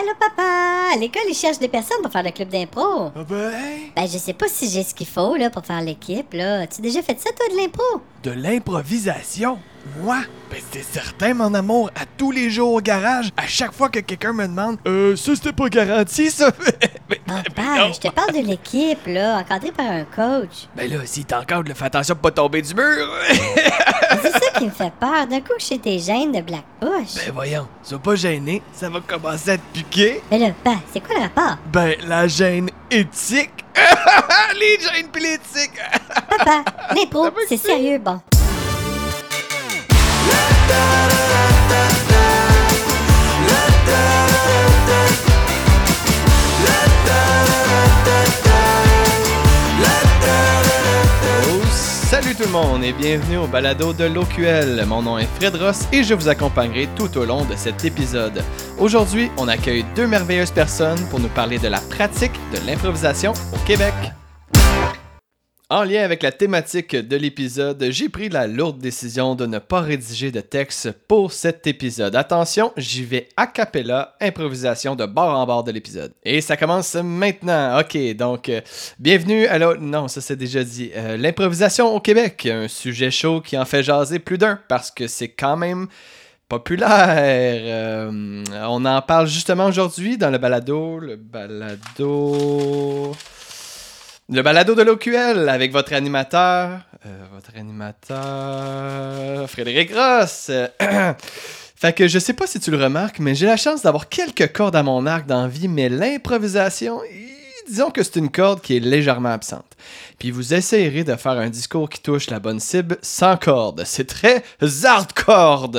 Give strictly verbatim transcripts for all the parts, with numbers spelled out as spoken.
Allô, papa! À l'école, ils cherchent des personnes pour faire le club d'impro. Ah ben... Ben, je sais pas si j'ai ce qu'il faut, là, pour faire l'équipe, là. As-tu déjà fait ça, toi, de l'impro? De l'improvisation? Moi? Ben c'est certain, mon amour. À tous les jours au garage, à chaque fois que quelqu'un me demande « Euh, ça c'était pas garanti, ça! » Mais- Papa, je te parle de l'équipe, là, encadrée par un coach. Ben là, si t'encadres, fais attention de pas tomber du mur! C'est ça qui me fait peur. D'un coup, que j'ai tes gènes de Black Bush. Ben voyons, sois pas gêné, ça va commencer à te piquer. Mais là, papa, c'est quoi le rapport? Ben, la gêne éthique. Les gènes pis l'éthique. Papa, l'impro, Ça va c'est que sérieux, bon. Oh, salut tout le monde et bienvenue au balado de l'O Q L. Mon nom est Fred Ross et je vous accompagnerai tout au long de cet épisode. Aujourd'hui, on accueille deux merveilleuses personnes pour nous parler de la pratique de l'improvisation au Québec. En lien avec la thématique de l'épisode, j'ai pris la lourde décision de ne pas rédiger de texte pour cet épisode. Attention, j'y vais a cappella, improvisation de bord en bord de l'épisode. Et ça commence maintenant. Ok, donc, euh, bienvenue à la... Non, ça c'est déjà dit. Euh, l'improvisation au Québec, un sujet chaud qui en fait jaser plus d'un, parce que c'est quand même... populaire. Euh, on en parle justement aujourd'hui dans le balado. Le balado... Le balado de l'O Q L avec votre animateur, euh, votre animateur, Frédéric Ross. Fait que je sais pas si tu le remarques, mais j'ai la chance d'avoir quelques cordes à mon arc dans la vie, mais l'improvisation, disons que c'est une corde qui est légèrement absente. Puis vous essayerez de faire un discours qui touche la bonne cible sans corde. C'est très hardcore.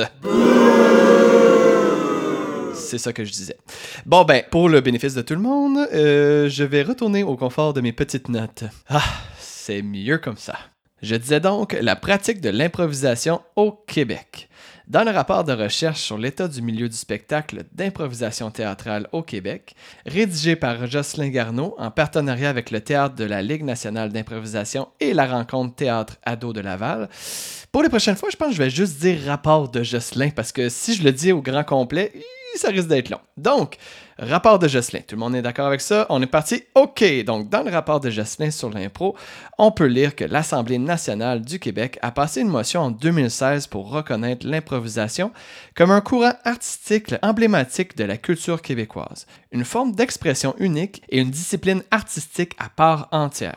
C'est ça que je disais. Bon ben, pour le bénéfice de tout le monde, euh, je vais retourner au confort de mes petites notes. Ah, c'est mieux comme ça. Je disais donc la pratique de l'improvisation au Québec. Dans le rapport de recherche sur l'état du milieu du spectacle d'improvisation théâtrale au Québec, rédigé par Jocelyn Garneau en partenariat avec le Théâtre de la Ligue nationale d'improvisation et la rencontre Théâtre Ado de Laval, pour les prochaines fois, je pense que je vais juste dire rapport de Jocelyn parce que si je le dis au grand complet, ça risque d'être long. Donc, rapport de Jocelyn. Tout le monde est d'accord avec ça? On est parti? OK! Donc, dans le rapport de Jocelyn sur l'impro, on peut lire que l'Assemblée nationale du Québec a passé une motion en deux mille seize pour reconnaître l'improvisation comme un courant artistique emblématique de la culture québécoise, une forme d'expression unique et une discipline artistique à part entière.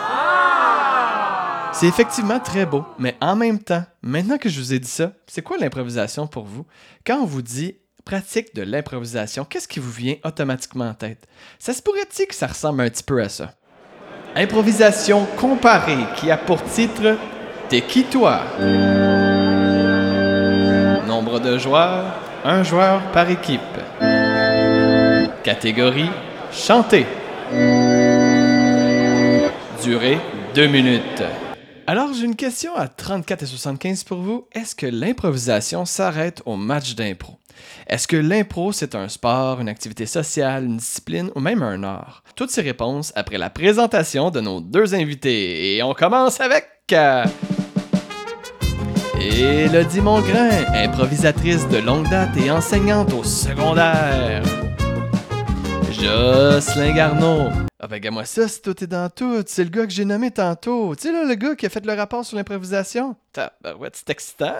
C'est effectivement très beau, mais en même temps, maintenant que je vous ai dit ça, c'est quoi l'improvisation pour vous? Quand on vous dit pratique de l'improvisation, qu'est-ce qui vous vient automatiquement en tête? Ça se pourrait-il que ça ressemble un petit peu à ça? Improvisation comparée qui a pour titre « T'es qui toi? » Nombre de joueurs, un joueur par équipe. Catégorie « Chanter ». Durée « deux minutes ». Alors, j'ai une question à trente-quatre et soixante-quinze pour vous. Est-ce que l'improvisation s'arrête au match d'impro? Est-ce que l'impro, c'est un sport, une activité sociale, une discipline ou même un art? Toutes ces réponses après la présentation de nos deux invités. Et on commence avec... Euh... Élodie Mongrain, improvisatrice de longue date et enseignante au secondaire. Jocelyn Garneau. Ah ben, regarde-moi ça, si tout est dans tout. C'est le gars que j'ai nommé tantôt. Tu sais, là, le gars qui a fait le rapport sur l'improvisation. Tabarouette, c'est excitant.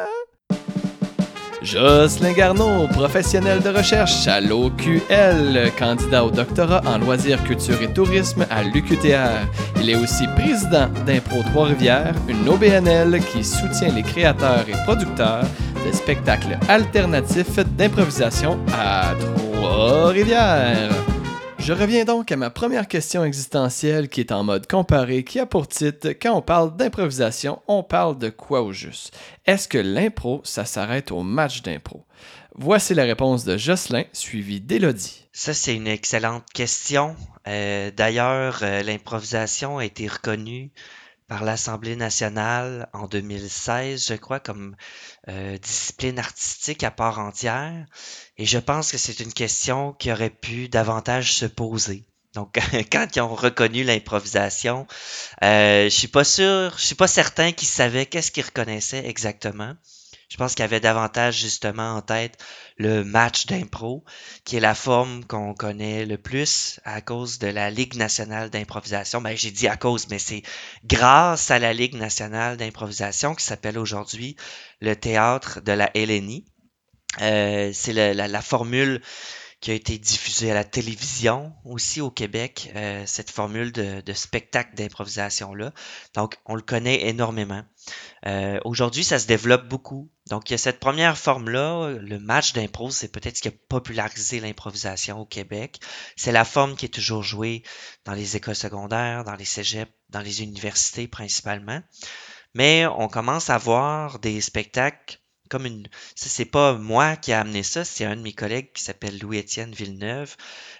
Jocelyn Garneau, professionnel de recherche à l'O Q L, candidat au doctorat en loisirs, culture et tourisme à l'U Q T R. Il est aussi président d'Impro Trois-Rivières, une O B N L qui soutient les créateurs et producteurs de spectacles alternatifs d'improvisation à Trois-Rivières. Je reviens donc à ma première question existentielle qui est en mode comparé, qui a pour titre « Quand on parle d'improvisation, on parle de quoi au juste? Est-ce que l'impro, ça s'arrête au match d'impro? » Voici la réponse de Jocelyn, suivie d'Élodie. Ça, c'est une excellente question. Euh, d'ailleurs, euh, l'improvisation a été reconnue par l'Assemblée nationale en deux mille seize, je crois, comme euh, discipline artistique à part entière. Et je pense que c'est une question qui aurait pu davantage se poser. Donc, quand ils ont reconnu l'improvisation, euh, je suis pas sûr, je suis pas certain qu'ils savaient qu'est-ce qu'ils reconnaissaient exactement. Je pense qu'il y avait davantage justement en tête le match d'impro, qui est la forme qu'on connaît le plus à cause de la Ligue nationale d'improvisation. Ben, j'ai dit à cause, mais c'est grâce à la Ligue nationale d'improvisation qui s'appelle aujourd'hui le théâtre de la L N I. Euh, c'est le- la, la formule qui a été diffusée à la télévision aussi au Québec, euh, cette formule de, de spectacle d'improvisation-là. Donc, on le connaît énormément. Euh, aujourd'hui, ça se développe beaucoup. Donc, il y a cette première forme-là, le match d'impro, c'est peut-être ce qui a popularisé l'improvisation au Québec. C'est la forme qui est toujours jouée dans les écoles secondaires, dans les cégeps, dans les universités principalement. Mais on commence à voir des spectacles comme une... Ça, c'est pas moi qui a amené ça, c'est un de mes collègues qui s'appelle Louis-Étienne Villeneuve.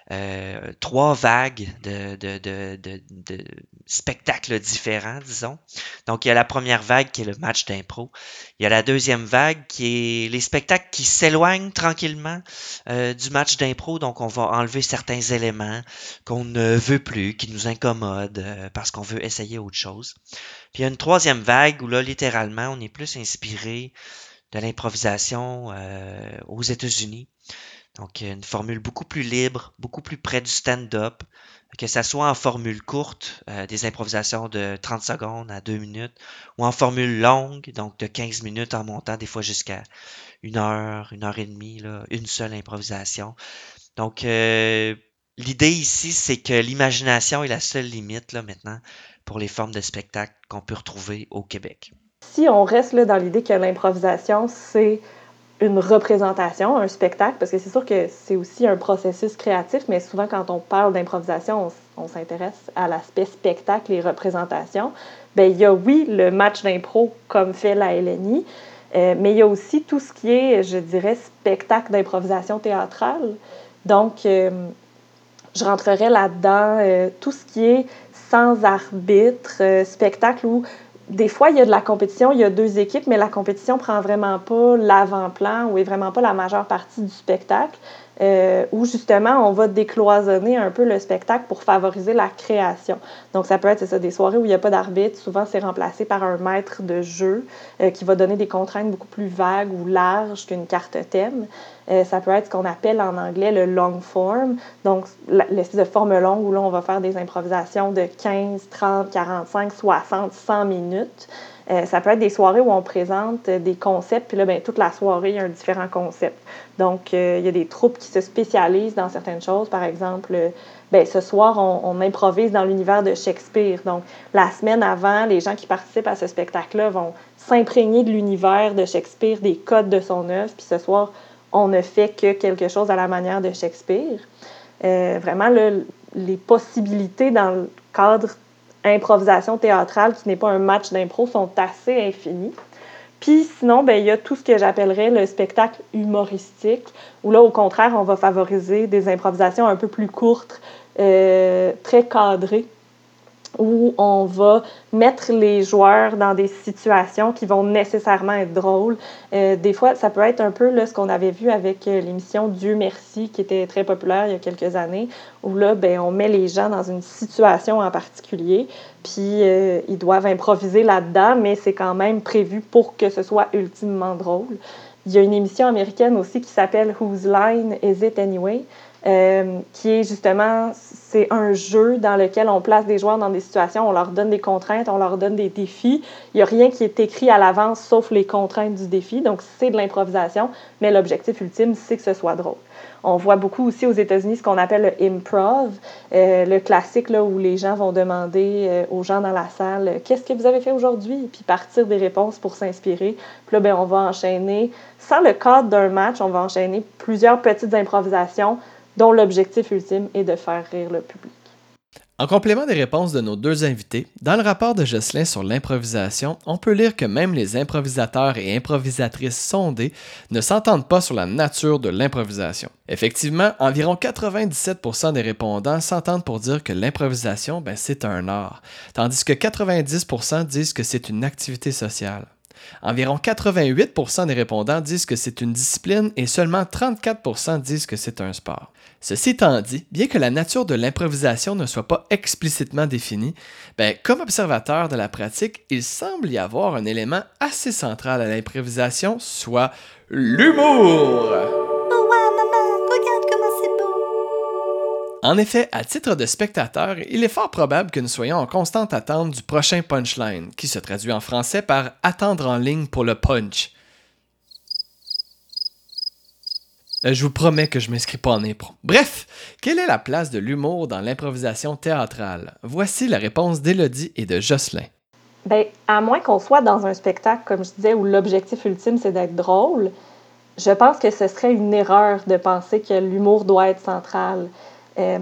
Euh, trois vagues de, de, de, de, de spectacles différents, disons. Donc, il y a la première vague qui est le match d'impro. Il y a la deuxième vague qui est les spectacles qui s'éloignent tranquillement euh, du match d'impro. Donc, on va enlever certains éléments qu'on ne veut plus, qui nous incommodent euh, parce qu'on veut essayer autre chose. Puis il y a une troisième vague où là, littéralement, on est plus inspiré de l'improvisation euh, aux États-Unis. Donc, une formule beaucoup plus libre, beaucoup plus près du stand-up, que ça soit en formule courte, euh, des improvisations de trente secondes à deux minutes, ou en formule longue, donc de quinze minutes en montant des fois jusqu'à une heure, une heure et demie, là, une seule improvisation. Donc, euh, l'idée ici, c'est que l'imagination est la seule limite là, maintenant pour les formes de spectacle qu'on peut retrouver au Québec. Si on reste là, dans l'idée que l'improvisation, c'est une représentation, un spectacle, parce que c'est sûr que c'est aussi un processus créatif, mais souvent quand on parle d'improvisation, on, on s'intéresse à l'aspect spectacle et représentation. Bien, il y a, oui, le match d'impro comme fait la L N I, euh, mais il y a aussi tout ce qui est, je dirais, spectacle d'improvisation théâtrale. Donc, euh, je rentrerais là-dedans euh, tout ce qui est sans arbitre, euh, spectacle où des fois, il y a de la compétition, il y a deux équipes, mais la compétition prend vraiment pas l'avant-plan ou est vraiment pas la majeure partie du spectacle, euh, où justement, on va décloisonner un peu le spectacle pour favoriser la création. Donc, ça peut être c'est ça, des soirées où il n'y a pas d'arbitre. Souvent, c'est remplacé par un maître de jeu euh, qui va donner des contraintes beaucoup plus vagues ou larges qu'une carte thème. Euh, ça peut être ce qu'on appelle en anglais le long form, donc l'espèce de forme longue où là, on va faire des improvisations de quinze, trente, quarante-cinq, soixante, cent minutes. Euh, ça peut être des soirées où on présente des concepts, puis là, bien, toute la soirée, il y a un différent concept. Donc, euh, il y a des troupes qui se spécialisent dans certaines choses. Par exemple, euh, bien, ce soir, on, on improvise dans l'univers de Shakespeare. Donc, la semaine avant, les gens qui participent à ce spectacle-là vont s'imprégner de l'univers de Shakespeare, des codes de son œuvre, puis ce soir, on ne fait que quelque chose à la manière de Shakespeare. Euh, vraiment, là, les possibilités dans le cadre improvisation théâtrale, qui n'est pas un match d'impro, sont assez infinies. Puis sinon, ben, il y a tout ce que j'appellerais le spectacle humoristique, où là, au contraire, on va favoriser des improvisations un peu plus courtes, euh, très cadrées, où on va mettre les joueurs dans des situations qui vont nécessairement être drôles. Euh, des fois, ça peut être un peu là, ce qu'on avait vu avec euh, l'émission Dieu merci, qui était très populaire il y a quelques années, où là, ben, on met les gens dans une situation en particulier, puis euh, ils doivent improviser là-dedans, mais c'est quand même prévu pour que ce soit ultimement drôle. Il y a une émission américaine aussi qui s'appelle Whose Line Is It Anyway? Euh, qui est justement, c'est un jeu dans lequel on place des joueurs dans des situations, on leur donne des contraintes, on leur donne des défis. Il n'y a rien qui est écrit à l'avance sauf les contraintes du défi, donc c'est de l'improvisation, mais l'objectif ultime, c'est que ce soit drôle. On voit beaucoup aussi aux États-Unis ce qu'on appelle le improv, euh, le classique là, où les gens vont demander euh, aux gens dans la salle « Qu'est-ce que vous avez fait aujourd'hui? » puis partir des réponses pour s'inspirer. Puis là, ben, on va enchaîner, sans le cadre d'un match, on va enchaîner plusieurs petites improvisations dont l'objectif ultime est de faire rire le public. En complément des réponses de nos deux invités, dans le rapport de Jocelyn sur l'improvisation, on peut lire que même les improvisateurs et improvisatrices sondés ne s'entendent pas sur la nature de l'improvisation. Effectivement, environ quatre-vingt-dix-sept pour cent des répondants s'entendent pour dire que l'improvisation, ben, c'est un art, tandis que quatre-vingt-dix pour cent disent que c'est une activité sociale. Environ quatre-vingt-huit pour cent des répondants disent que c'est une discipline et seulement trente-quatre pour cent disent que c'est un sport. Ceci étant dit, bien que la nature de l'improvisation ne soit pas explicitement définie, ben, comme observateur de la pratique, il semble y avoir un élément assez central à l'improvisation, soit l'humour. Oh wow, maman, regarde comment c'est beau. En effet, à titre de spectateur, il est fort probable que nous soyons en constante attente du prochain punchline, qui se traduit en français par « attendre en ligne pour le punch ». Euh, Je vous promets que je ne m'inscris pas en impro. Bref, quelle est la place de l'humour dans l'improvisation théâtrale? Voici la réponse d'Élodie et de Jocelyn. Bien, à moins qu'on soit dans un spectacle, comme je disais, où l'objectif ultime, c'est d'être drôle, je pense que ce serait une erreur de penser que l'humour doit être central. Euh,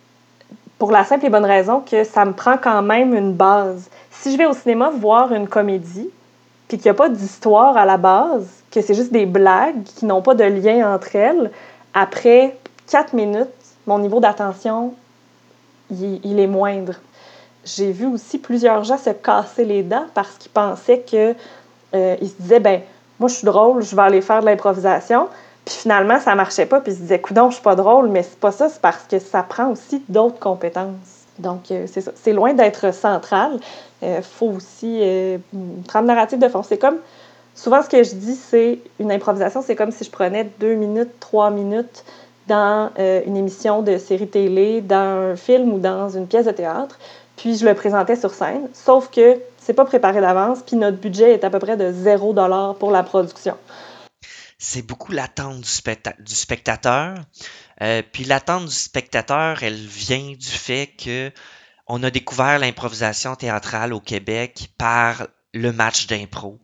pour la simple et bonne raison que ça me prend quand même une base. Si je vais au cinéma voir une comédie, puis qu'il n'y a pas d'histoire à la base, que c'est juste des blagues qui n'ont pas de lien entre elles, après quatre minutes, mon niveau d'attention, il, il est moindre. J'ai vu aussi plusieurs gens se casser les dents parce qu'ils pensaient que euh, ils se disaient, ben moi je suis drôle, je vais aller faire de l'improvisation. Puis finalement, ça marchait pas, puis ils se disaient, coudonc, je suis pas drôle, mais c'est pas ça, c'est parce que ça prend aussi d'autres compétences. Donc, euh, c'est ça. C'est loin d'être central. Il euh, faut aussi euh, une trame narrative de fond. C'est comme, souvent ce que je dis, c'est une improvisation, c'est comme si je prenais deux minutes, trois minutes dans euh, une émission de série télé, dans un film ou dans une pièce de théâtre, puis je le présentais sur scène, sauf que c'est pas préparé d'avance, puis notre budget est à peu près de zéro dollar pour la production. C'est beaucoup l'attente du, specta- du spectateur. Euh, puis l'attente du spectateur, elle vient du fait que on a découvert l'improvisation théâtrale au Québec par le match d'impro.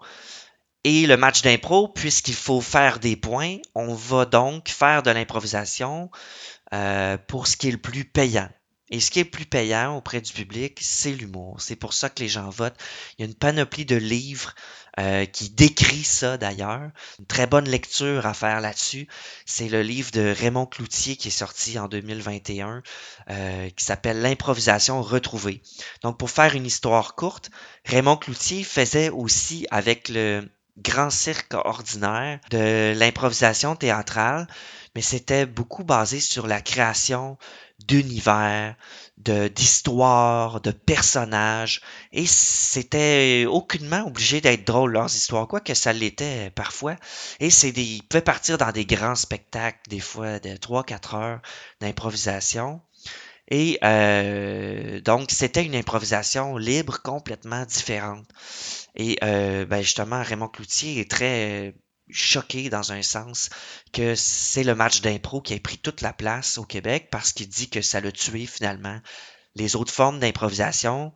Et le match d'impro, puisqu'il faut faire des points, on va donc faire de l'improvisation euh, pour ce qui est le plus payant. Et ce qui est le plus payant auprès du public, c'est l'humour. C'est pour ça que les gens votent. Il y a une panoplie de livres euh, qui décrit ça d'ailleurs. Une très bonne lecture à faire là-dessus. C'est le livre de Raymond Cloutier qui est sorti en deux mille vingt et un, euh, qui s'appelle L'improvisation retrouvée. Donc pour faire une histoire courte, Raymond Cloutier faisait aussi avec le grand cirque ordinaire de l'improvisation théâtrale, mais c'était beaucoup basé sur la création d'univers, de, d'histoires, de personnages, et c'était aucunement obligé d'être drôle leurs histoires, quoique ça l'était parfois, et c'est des, ils pouvaient partir dans des grands spectacles, des fois de trois quatre heures d'improvisation, et euh, donc c'était une improvisation libre, complètement différente. Et euh, ben justement, Raymond Cloutier est très choqué dans un sens que c'est le match d'impro qui a pris toute la place au Québec parce qu'il dit que ça l'a tué finalement les autres formes d'improvisation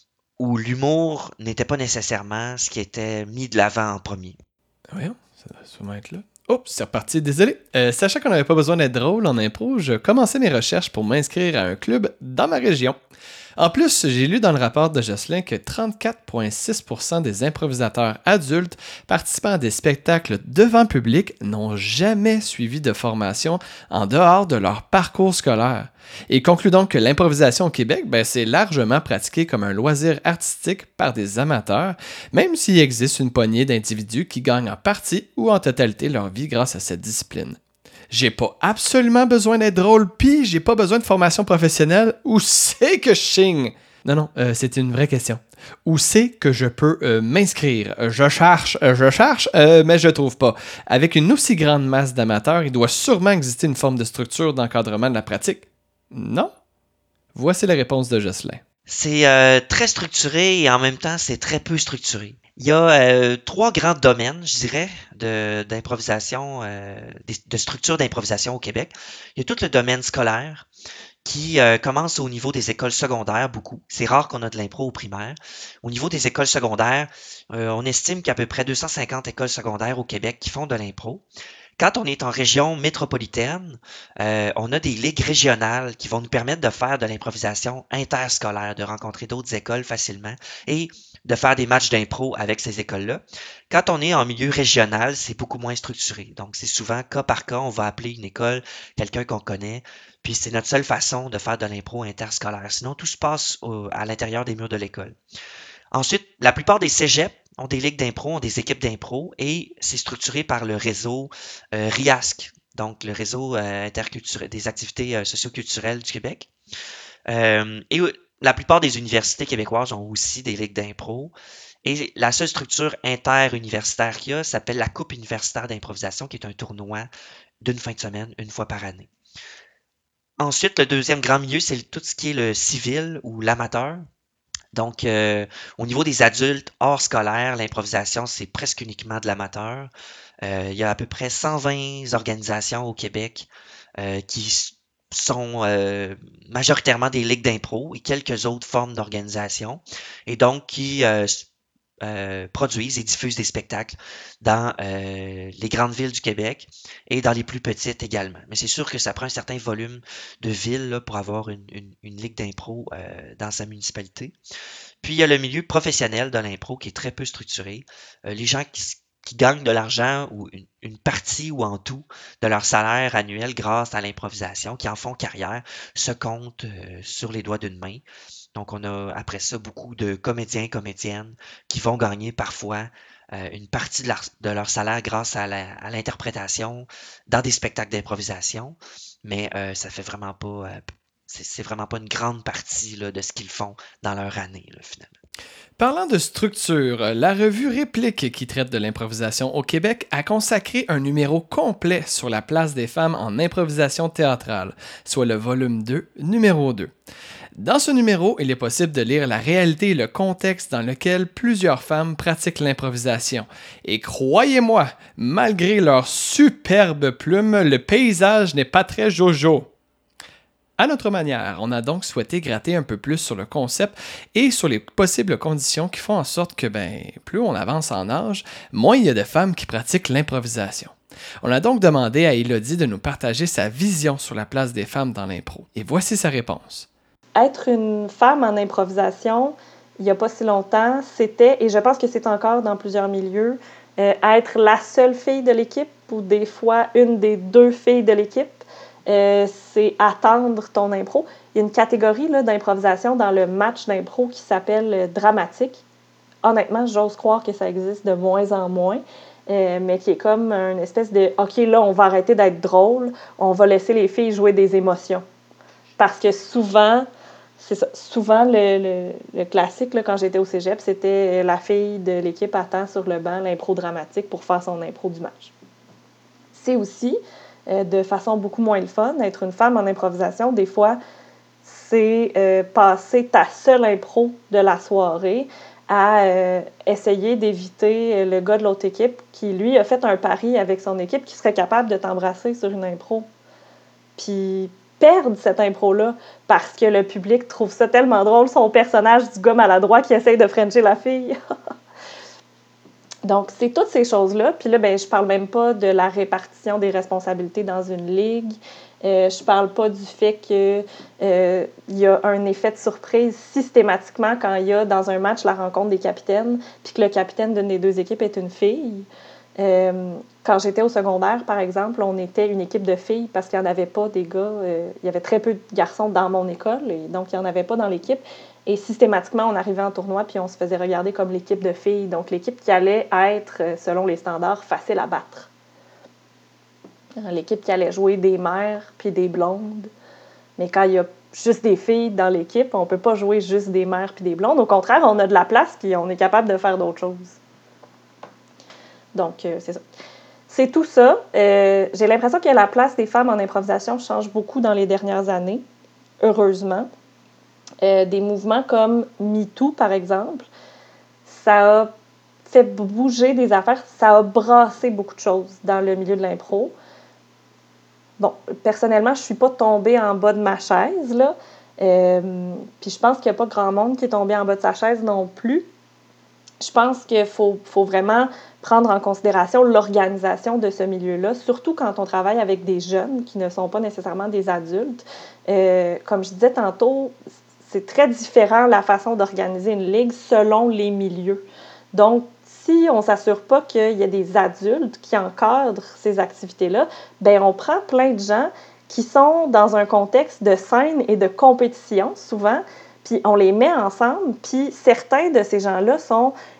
où l'humour n'était pas nécessairement ce qui était mis de l'avant en premier. Voyons, ça doit sûrement être là. Oups, c'est reparti, désolé. Euh, sachant qu'on n'avait pas besoin d'être drôle en impro, je commençais mes recherches pour m'inscrire à un club dans ma région. En plus, j'ai lu dans le rapport de Jocelyn que trente-quatre virgule six pour cent des improvisateurs adultes participant à des spectacles devant public n'ont jamais suivi de formation en dehors de leur parcours scolaire. Il conclut donc que l'improvisation au Québec, ben, c'est largement pratiqué comme un loisir artistique par des amateurs, même s'il existe une poignée d'individus qui gagnent en partie ou en totalité leur vie grâce à cette discipline. J'ai pas absolument besoin d'être drôle, pis j'ai pas besoin de formation professionnelle. Où c'est que je chigne? Non, non, euh, c'est une vraie question. Où c'est que je peux euh, m'inscrire? Je cherche, euh, je cherche, euh, mais je trouve pas. Avec une aussi grande masse d'amateurs, il doit sûrement exister une forme de structure d'encadrement de la pratique. Non? Voici la réponse de Jocelyn. C'est euh, très structuré et en même temps, c'est très peu structuré. Il y a euh, trois grands domaines, je dirais, de, d'improvisation, euh, de structure d'improvisation au Québec. Il y a tout le domaine scolaire qui euh, commence au niveau des écoles secondaires, beaucoup. C'est rare qu'on a de l'impro au primaire. Au niveau des écoles secondaires, euh, on estime qu'il y a à peu près deux cent cinquante écoles secondaires au Québec qui font de l'impro. Quand on est en région métropolitaine, euh, on a des ligues régionales qui vont nous permettre de faire de l'improvisation interscolaire, de rencontrer d'autres écoles facilement et de faire des matchs d'impro avec ces écoles-là. Quand on est en milieu régional, c'est beaucoup moins structuré. Donc, c'est souvent cas par cas, on va appeler une école quelqu'un qu'on connaît, puis c'est notre seule façon de faire de l'impro interscolaire. Sinon, tout se passe au, à l'intérieur des murs de l'école. Ensuite, la plupart des cégeps ont des ligues d'impro, ont des équipes d'impro, et c'est structuré par le réseau euh, R I A S C, donc le réseau euh, interculturel des activités euh, socioculturelles du Québec. Euh, et euh, la plupart des universités québécoises ont aussi des ligues d'impro. Et la seule structure interuniversitaire qu'il y a s'appelle la Coupe universitaire d'improvisation, qui est un tournoi d'une fin de semaine, une fois par année. Ensuite, le deuxième grand milieu, c'est tout ce qui est le civil ou l'amateur. Donc, euh, au niveau des adultes hors scolaire, l'improvisation, c'est presque uniquement de l'amateur. Euh, il y a à peu près cent vingt organisations au Québec euh, qui sont euh, majoritairement des ligues d'impro et quelques autres formes d'organisation, et donc qui euh, euh, produisent et diffusent des spectacles dans euh, les grandes villes du Québec et dans les plus petites également. Mais c'est sûr que ça prend un certain volume de villes là, pour avoir une, une, une ligue d'impro euh, dans sa municipalité. Puis il y a le milieu professionnel de l'impro qui est très peu structuré. Euh, les gens qui, qui gagnent de l'argent ou une, une partie ou en tout de leur salaire annuel grâce à l'improvisation, qui en font carrière, se comptent euh, sur les doigts d'une main. Donc, on a après ça beaucoup de comédiens, comédiennes qui vont gagner parfois euh, une partie de leur, de leur salaire grâce à, la, à l'interprétation dans des spectacles d'improvisation, mais euh, ça fait vraiment pas, euh, c'est, c'est vraiment pas une grande partie là, de ce qu'ils font dans leur année, là, finalement. Parlant de structure, la revue Réplique, qui traite de l'improvisation au Québec, a consacré un numéro complet sur la place des femmes en improvisation théâtrale, soit le volume deux, numéro deux. Dans ce numéro, il est possible de lire la réalité et le contexte dans lequel plusieurs femmes pratiquent l'improvisation. Et croyez-moi, malgré leurs superbes plumes, le paysage n'est pas très jojo. À notre manière, on a donc souhaité gratter un peu plus sur le concept et sur les possibles conditions qui font en sorte que, ben, plus on avance en âge, moins il y a de femmes qui pratiquent l'improvisation. On a donc demandé à Élodie de nous partager sa vision sur la place des femmes dans l'impro. Et voici sa réponse. Être une femme en improvisation, il n'y a pas si longtemps, c'était, et je pense que c'est encore dans plusieurs milieux, euh, être la seule fille de l'équipe ou des fois une des deux filles de l'équipe. Euh, c'est attendre ton impro. Il y a une catégorie là, d'improvisation dans le match d'impro qui s'appelle euh, dramatique. Honnêtement, j'ose croire que ça existe de moins en moins, euh, mais qui est comme une espèce de « OK, là, on va arrêter d'être drôle, on va laisser les filles jouer des émotions. » Parce que souvent, c'est ça, souvent le, le, le classique, là, quand j'étais au cégep, c'était la fille de l'équipe attend sur le banc l'impro dramatique pour faire son impro du match. C'est aussi... de façon beaucoup moins le fun. Être une femme en improvisation, des fois, c'est euh, passer ta seule impro de la soirée à euh, essayer d'éviter le gars de l'autre équipe qui, lui, a fait un pari avec son équipe qui serait capable de t'embrasser sur une impro. Puis perdre cette impro-là parce que le public trouve ça tellement drôle, son personnage du gars maladroit qui essaye de frencher la fille. Donc, c'est toutes ces choses-là. Puis là, ben, je parle même pas de la répartition des responsabilités dans une ligue. Euh, je parle pas du fait qu'il euh, y a un effet de surprise systématiquement quand il y a dans un match la rencontre des capitaines, puis que le capitaine d'une des deux équipes est une fille. Euh, quand j'étais au secondaire, par exemple, on était une équipe de filles parce qu'il n'y en avait pas des gars. Euh, il y avait très peu de garçons dans mon école, et donc il n'y en avait pas dans l'équipe. Et systématiquement, on arrivait en tournoi puis on se faisait regarder comme l'équipe de filles. Donc, l'équipe qui allait être, selon les standards, facile à battre. L'équipe qui allait jouer des mères puis des blondes. Mais quand il y a juste des filles dans l'équipe, on ne peut pas jouer juste des mères puis des blondes. Au contraire, on a de la place puis on est capable de faire d'autres choses. Donc, euh, c'est ça. C'est tout ça. Euh, j'ai l'impression que la place des femmes en improvisation change beaucoup dans les dernières années, heureusement. Euh, des mouvements comme MeToo, par exemple, ça a fait bouger des affaires, ça a brassé beaucoup de choses dans le milieu de l'impro. Bon, personnellement, je ne suis pas tombée en bas de ma chaise, là. Euh, puis je pense qu'il n'y a pas grand monde qui est tombé en bas de sa chaise non plus. Je pense qu'il faut, faut vraiment prendre en considération l'organisation de ce milieu-là, surtout quand on travaille avec des jeunes qui ne sont pas nécessairement des adultes. Euh, comme je disais tantôt, c'est très différent la façon d'organiser une ligue selon les milieux. Donc, si on ne s'assure pas qu'il y a des adultes qui encadrent ces activités-là, bien, on prend plein de gens qui sont dans un contexte de scène et de compétition, souvent, puis on les met ensemble, puis certains de ces gens-là sont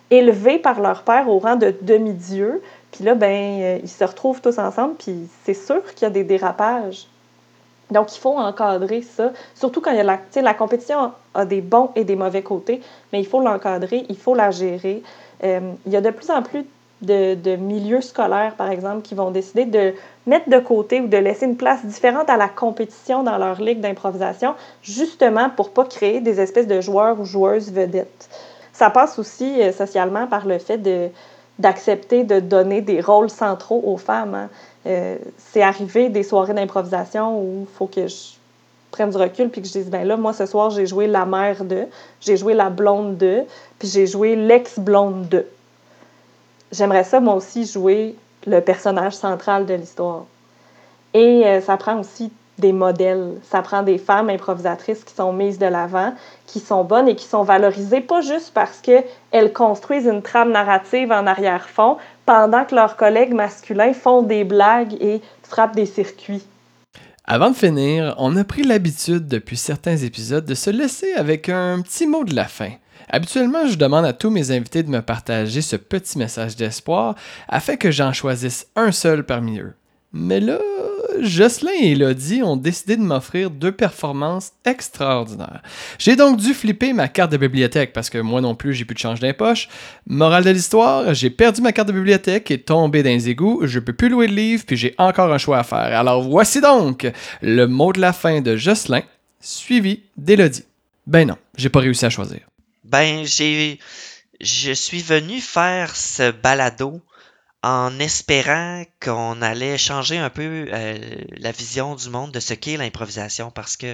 élevés par leur père au rang de demi-dieux. Puis là, ben, euh, ils se retrouvent tous ensemble, puis c'est sûr qu'il y a des dérapages. Donc, il faut encadrer ça, surtout quand il y a la, tu sais, la compétition a des bons et des mauvais côtés, mais il faut l'encadrer, il faut la gérer. Euh, il y a de plus en plus de, de milieux scolaires, par exemple, qui vont décider de mettre de côté ou de laisser une place différente à la compétition dans leur ligue d'improvisation, justement pour pas créer des espèces de joueurs ou joueuses vedettes. Ça passe aussi euh, socialement par le fait de, d'accepter de donner des rôles centraux aux femmes. Hein. Euh, c'est arrivé des soirées d'improvisation où il faut que je prenne du recul puis que je dise, ben là, moi, ce soir, j'ai joué la mère de, j'ai joué la blonde de, puis j'ai joué l'ex-blonde de. J'aimerais ça, moi aussi, jouer le personnage central de l'histoire. Et euh, ça prend aussi des modèles. Ça prend des femmes improvisatrices qui sont mises de l'avant, qui sont bonnes et qui sont valorisées, pas juste parce qu'elles construisent une trame narrative en arrière-fond, pendant que leurs collègues masculins font des blagues et frappent des circuits. Avant de finir, on a pris l'habitude depuis certains épisodes de se laisser avec un petit mot de la fin. Habituellement, je demande à tous mes invités de me partager ce petit message d'espoir afin que j'en choisisse un seul parmi eux. Mais là, Jocelyn et Élodie ont décidé de m'offrir deux performances extraordinaires. J'ai donc dû flipper ma carte de bibliothèque parce que moi non plus, j'ai plus de change dans les poches. Morale de l'histoire, j'ai perdu ma carte de bibliothèque et tombé dans les égouts. Je peux plus louer de livres puis j'ai encore un choix à faire. Alors voici donc le mot de la fin de Jocelyn, suivi d'Élodie. Ben non, j'ai pas réussi à choisir. Ben, j'ai, je suis venu faire ce balado en espérant qu'on allait changer un peu euh, la vision du monde de ce qu'est l'improvisation parce que,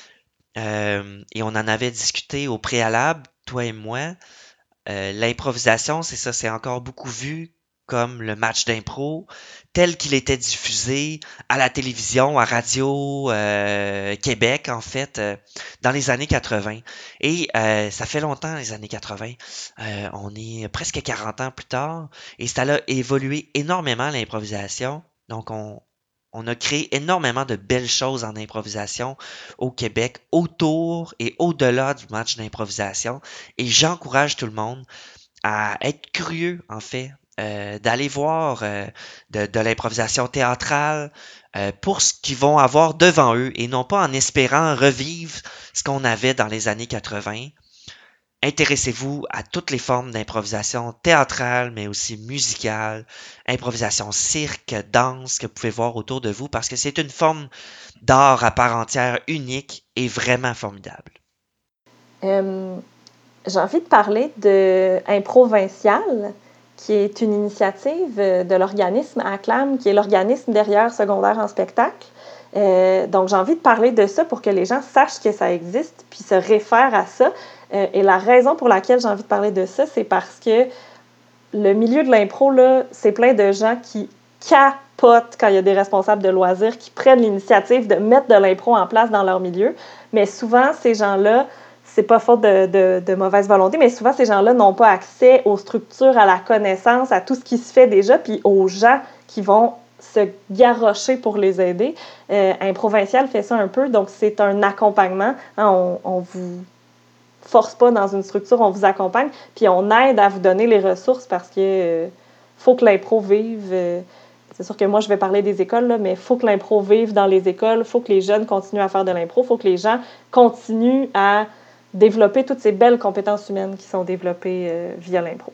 euh, et on en avait discuté au préalable, toi et moi, euh, l'improvisation, c'est ça, c'est encore beaucoup vu comme le match d'impro tel qu'il était diffusé à la télévision, à Radio euh, Québec, en fait, euh, dans les années quatre-vingts. Et euh, ça fait longtemps, les années quatre-vingts. Euh, on est presque quarante ans plus tard. Et ça a évolué énormément, l'improvisation. Donc, on, on a créé énormément de belles choses en improvisation au Québec, autour et au-delà du match d'improvisation. Et j'encourage tout le monde à être curieux, en fait, Euh, d'aller voir euh, de, de l'improvisation théâtrale euh, pour ce qu'ils vont avoir devant eux et non pas en espérant revivre ce qu'on avait dans les années quatre-vingts. Intéressez-vous à toutes les formes d'improvisation théâtrale, mais aussi musicale, improvisation cirque, danse que vous pouvez voir autour de vous parce que c'est une forme d'art à part entière unique et vraiment formidable. Euh, j'ai envie de parler de Improvincial, qui est une initiative de l'organisme ACLAM, qui est l'organisme derrière Secondaire en spectacle. Euh, donc, j'ai envie de parler de ça pour que les gens sachent que ça existe, puis se réfèrent à ça. Euh, et la raison pour laquelle j'ai envie de parler de ça, c'est parce que le milieu de l'impro, là, c'est plein de gens qui capotent quand il y a des responsables de loisirs qui prennent l'initiative de mettre de l'impro en place dans leur milieu. Mais souvent, ces gens-là, c'est pas faute de, de, de mauvaise volonté, mais souvent, ces gens-là n'ont pas accès aux structures, à la connaissance, à tout ce qui se fait déjà, puis aux gens qui vont se garrocher pour les aider. Euh, Improvincial fait ça un peu, donc c'est un accompagnement. Hein, on, on vous force pas dans une structure, on vous accompagne, puis on aide à vous donner les ressources parce que euh, faut que l'impro vive. Euh, c'est sûr que moi, je vais parler des écoles, là, mais il faut que l'impro vive dans les écoles, il faut que les jeunes continuent à faire de l'impro, il faut que les gens continuent à développer toutes ces belles compétences humaines qui sont développées euh, via l'impro.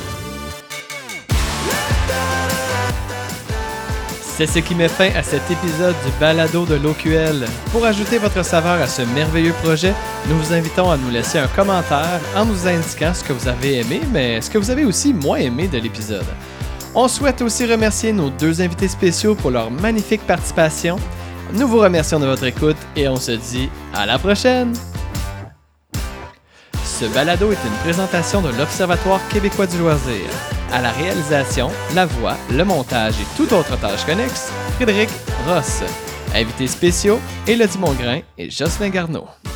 C'est ce qui met fin à cet épisode du balado de l'O Q L. Pour ajouter votre saveur à ce merveilleux projet, nous vous invitons à nous laisser un commentaire en nous indiquant ce que vous avez aimé, mais ce que vous avez aussi moins aimé de l'épisode. On souhaite aussi remercier nos deux invités spéciaux pour leur magnifique participation. Nous vous remercions de votre écoute et on se dit à la prochaine! Ce balado est une présentation de l'Observatoire québécois du loisir. À la réalisation, la voix, le montage et toute autre tâche connexe, Frédéric Ross. Invités spéciaux, Élodie Mongrain et Jocelyn Garneau.